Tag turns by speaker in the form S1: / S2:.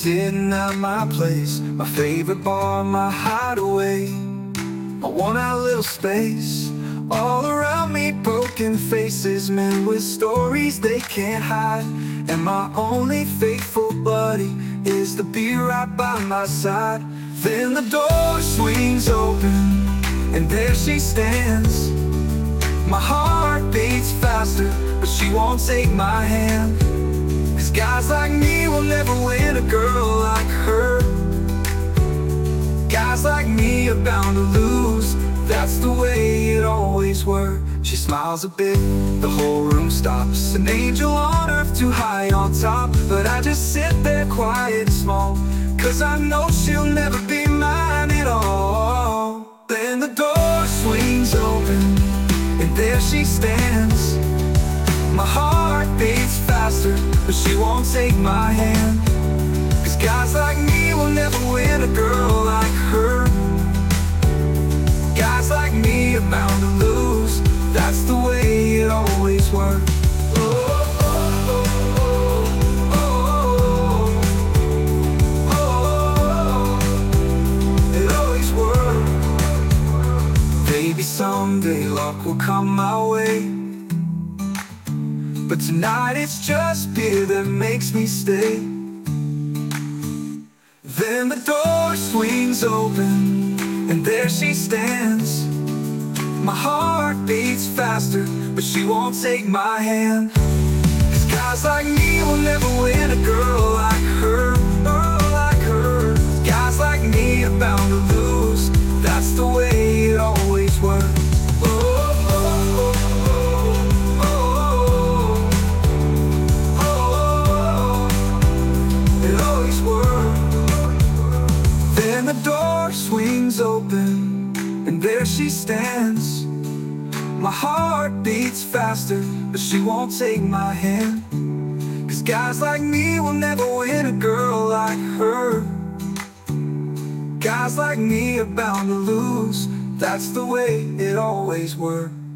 S1: sitting at my place, my favorite bar, my hideaway. I want a little space. All around me, broken faces, men with stories they can't hide. And my only faithful buddy is the beer right by my side. Then the door swings open, and there she stands. My heart beats faster, but she won't take my hand. 'Cause guys like me will never win a girl like her. Guys like me are bound to lose, that's the way it always were. She smiles a bit, the whole room stops. An angel on earth too high on top. But I just sit there quiet and small, 'cause I know she'll never be mine at all. Then the door swings open, and there she stands. My heart beats faster, but she won't take my hand. 'Cause guys like me will never win a girl like her. Guys like me are bound to lose, that's the way it always worked. It always worked. Maybe someday luck will come my way, but tonight it's just beer that makes me stay. Then the door swings open, and there she stands. My heart beats faster, but she won't take my hand. 'Cause guys like me will never win a girl like her, girl like her. Guys like me are bound to lose, that's the way it always works. It always works. Then the door swings open, and there she stands. My heart beats faster, but she won't take my hand. 'Cause guys like me will never win a girl like her. Guys like me are bound to lose, that's the way it always worked.